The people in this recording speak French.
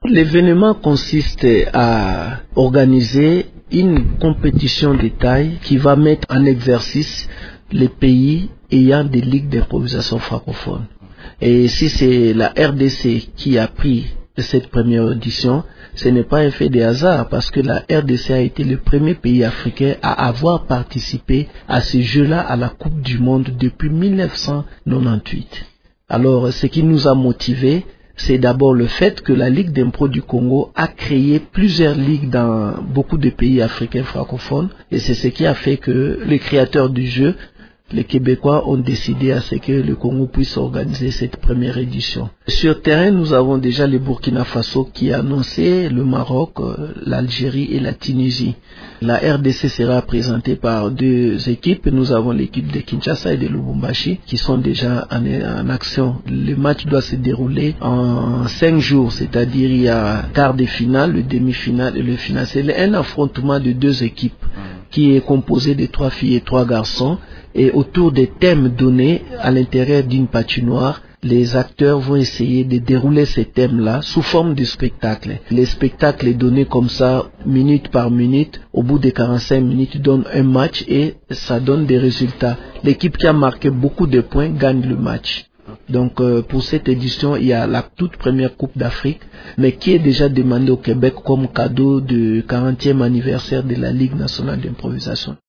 L'événement consiste à organiser une compétition de taille qui va mettre en exercice les pays ayant des ligues d'improvisation francophones. Et si c'est la RDC qui a pris cette première édition, ce n'est pas un fait de hasard parce que la RDC a été le premier pays africain à avoir participé à ce jeu-là à la Coupe du Monde depuis 1998. Alors, ce qui nous a motivés, c'est d'abord le fait que la Ligue d'impro du Congo a créé plusieurs ligues dans beaucoup de pays africains francophones et c'est ce qui a fait que les créateurs du jeu, les Québécois, ont décidé à ce que le Congo puisse organiser cette première édition. Sur terrain, nous avons déjà le Burkina Faso qui a annoncé, le Maroc, l'Algérie et la Tunisie. La RDC sera présentée par deux équipes. Nous avons l'équipe de Kinshasa et de Lubumbashi qui sont déjà en action. Le match doit se dérouler en 5 jours, c'est-à-dire il y a quart de finale, le demi-finale et le final. C'est un affrontement de deux équipes qui est composé de 3 filles et 3 garçons. Et autour des thèmes donnés à l'intérieur d'une patinoire, les acteurs vont essayer de dérouler ces thèmes-là sous forme de spectacle. Les spectacles est donné comme ça, minute par minute. Au bout de 45 minutes, donne un match et ça donne des résultats. L'équipe qui a marqué beaucoup de points gagne le match. Donc pour cette édition, il y a la toute première Coupe d'Afrique, mais qui est déjà demandée au Québec comme cadeau du 40e anniversaire de la Ligue nationale d'improvisation.